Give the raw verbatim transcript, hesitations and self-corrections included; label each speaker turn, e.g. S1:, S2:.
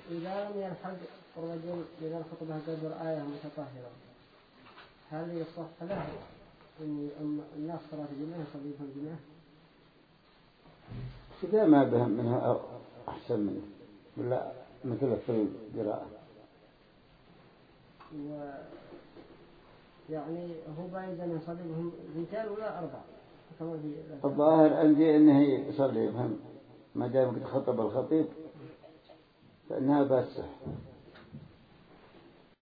S1: إذا لم يلحق الرجل إذا الخطبة قدر آية متطهرة هل يصح له أن الناس صلاة جماعة صليبهم جماعة؟
S2: إذا ما بهم منها أحسن منه ولا مثل في القراءة.
S1: و يعني هو بايد أن يصليبهم اثنتين ولا أربعة؟
S2: الظاهر عندي أنه يصليبهم ما دام قد خطب الخطيب فإنها بس